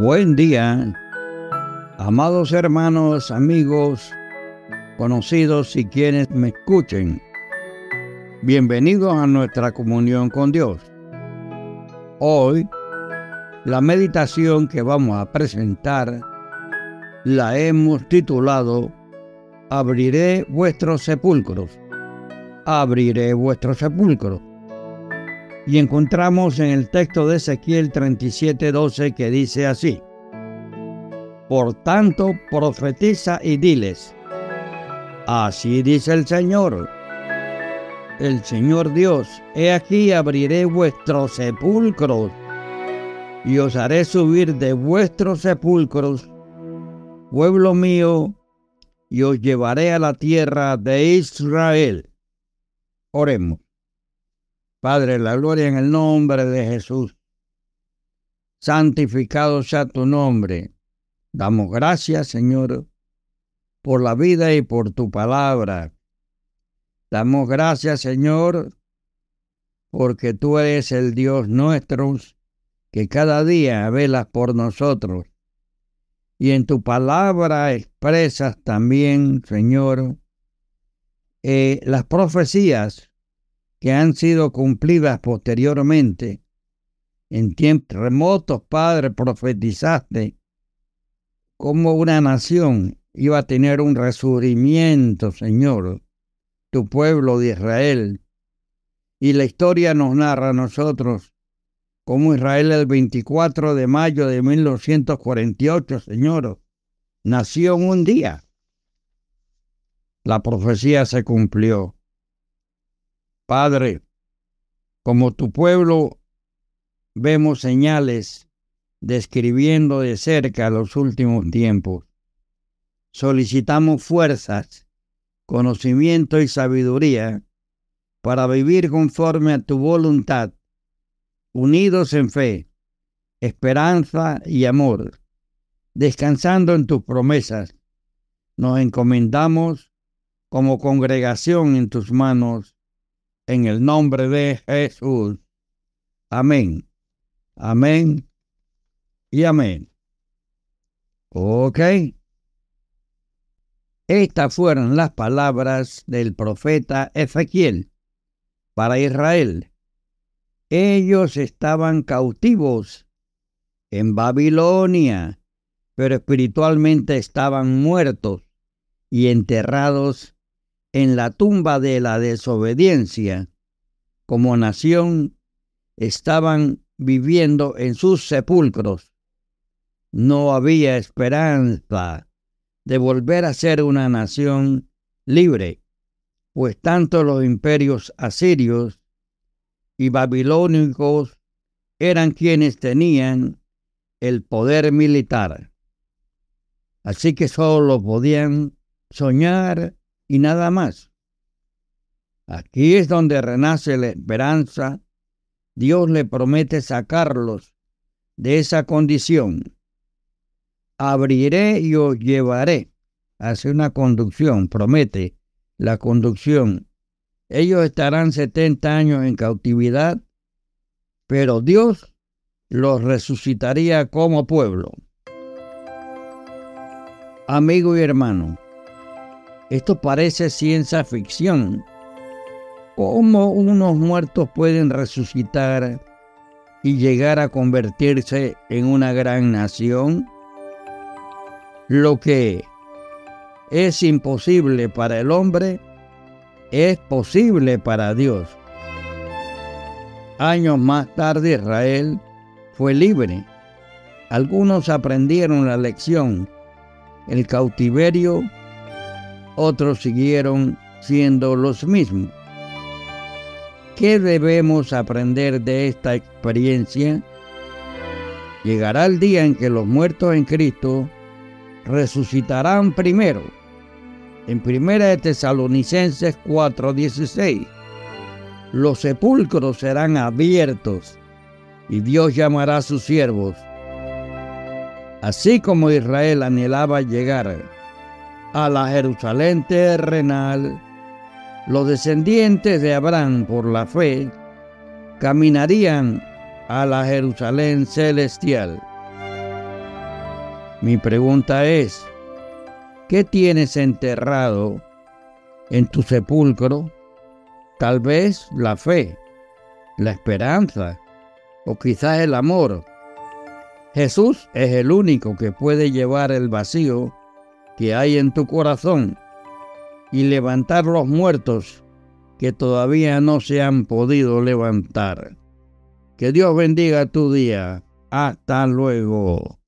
Buen día, amados hermanos, amigos, conocidos y quienes me escuchen. Bienvenidos a nuestra comunión con Dios. Hoy, la meditación que vamos a presentar la hemos titulado Abriré vuestros sepulcros. Abriré vuestros sepulcros. Y encontramos en el texto de Ezequiel 37:12 que dice así: Por tanto, profetiza y diles, así dice el Señor Dios, he aquí abriré vuestros sepulcros y os haré subir de vuestros sepulcros, pueblo mío, y os llevaré a la tierra de Israel. Oremos. Padre, la gloria en el nombre de Jesús. Santificado sea tu nombre. Damos gracias, Señor, por la vida y por tu palabra. Damos gracias, Señor, porque tú eres el Dios nuestro, que cada día velas por nosotros. Y en tu palabra expresas también, Señor, las profecías que han sido cumplidas posteriormente. En tiempos remotos, Padre, profetizaste cómo una nación iba a tener un resurgimiento, Señor, tu pueblo de Israel. Y la historia nos narra a nosotros cómo Israel el 24 de mayo de 1948, Señor, nació en un día. La profecía se cumplió. Padre, como tu pueblo vemos señales describiendo de cerca los últimos tiempos. Solicitamos fuerzas, conocimiento y sabiduría para vivir conforme a tu voluntad, unidos en fe, esperanza y amor, descansando en tus promesas. Nos encomendamos como congregación en tus manos, en el nombre de Jesús. Amén. Amén y amén. Ok. Estas fueron las palabras del profeta Ezequiel para Israel. Ellos estaban cautivos en Babilonia, pero espiritualmente estaban muertos y enterrados en la tumba de la desobediencia. Como nación, estaban viviendo en sus sepulcros. No había esperanza de volver a ser una nación libre, pues tanto los imperios asirios y babilónicos eran quienes tenían el poder militar. Así que solo podían soñar y nada más. Aquí es donde renace la esperanza. Dios le promete sacarlos de esa condición. Abriré y os llevaré. Hace una conducción, promete la conducción. Ellos estarán 70 años en cautividad, pero Dios los resucitaría como pueblo. Amigo y hermano, esto parece ciencia ficción. ¿Cómo unos muertos pueden resucitar y llegar a convertirse en una gran nación? Lo que es imposible para el hombre es posible para Dios. Años más tarde Israel fue libre. Algunos aprendieron la lección, el cautiverio. Otros siguieron siendo los mismos. ¿Qué debemos aprender de esta experiencia? Llegará el día en que los muertos en Cristo resucitarán primero. En 1 Tesalonicenses 4:16, los sepulcros serán abiertos y Dios llamará a sus siervos. Así como Israel anhelaba llegar a la Jerusalén terrenal, los descendientes de Abraham por la fe caminarían a la Jerusalén celestial. Mi pregunta es, ¿qué tienes enterrado en tu sepulcro? Tal vez la fe, la esperanza o quizás el amor. Jesús es el único que puede llevar el vacío que hay en tu corazón y levantar los muertos que todavía no se han podido levantar. Que Dios bendiga tu día. Hasta luego.